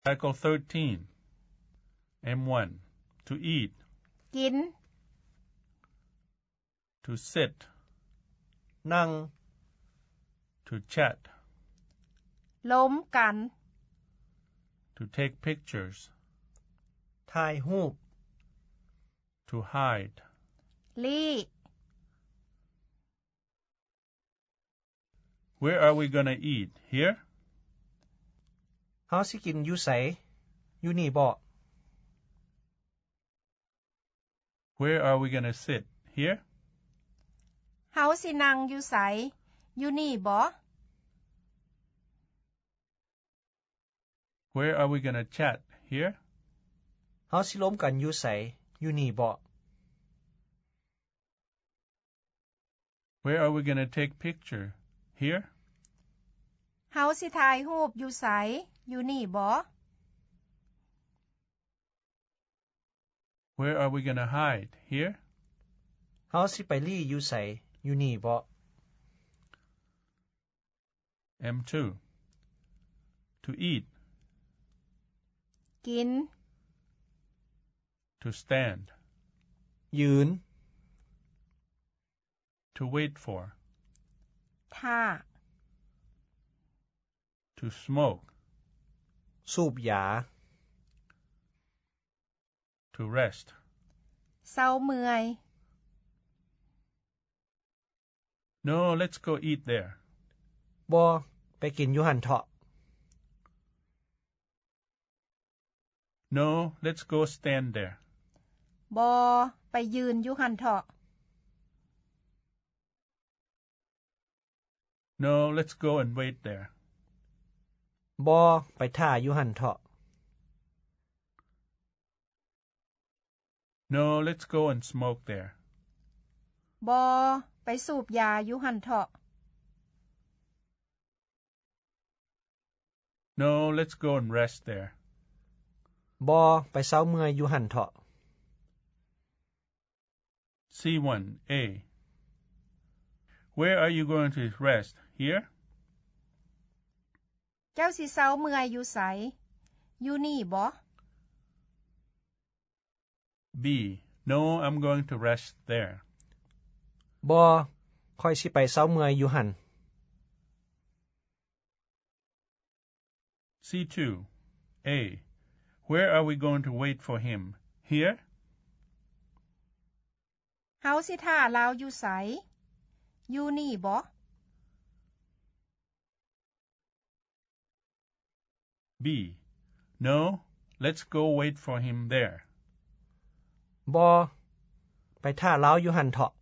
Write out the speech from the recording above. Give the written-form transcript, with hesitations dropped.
Cycle 13. M1. To eat. กิน To sit. นั่ง To chat. ล้มกัน To take pictures. ถ่ายรูป To hide. ลี่ Where are we gonna eat? Here? เฮาสิกินอยู่ไสอยู่นี่บ่ Where are we gonna sit? Here? เฮาสินั่งอยู่ไสอยู่นี่บ่ Where are we gonna chat? Here? เฮาสิล้มกันอยู่ไสอยู่นี่บ่ Where are we gonna take picture? Here? เฮาสิถ่ายรูปอยู่ไสอยู่นี่บ่ Where are we gonna hide? Here? เฮาสิไปลี่อยู่ไสอยู่นี่บ่ M2. To eat. กิน To stand. ยืน To wait for. ท่า To smoke. สูบยา To rest. เศร้าเมื่อย No, let's go eat there. บ่ไปกินอยู่หั่นเถาะ No, let's go stand there. บ่ไปยืนอยู่หั่นเถาะ No, let's go and wait there. บ่ไปท่าอยู่หั่นเถาะ No, let's go and smoke there. บ่ไปสูบยาอยู่หั่นเถาะ No, let's go and rest there. บ่ไปเซาเมื่อยอยู่หั่นเถาะ C1. A. Where are you going to rest? Here? เจ้าสิเศร้าเมื่อยอยู่ไสอยู่นี่บ่ B. No, I'm going to rest there. บ่ค่อยสิไปเซาเมื่อยอยู่หั่น C2. A. Where are we going to wait for him? Here? เฮาสิท่าลาวอยู่ไสอยู่นี่บ่ B. No, let's go wait for him there. บ่ไปท่าลาวอยู่หั่นเถาะ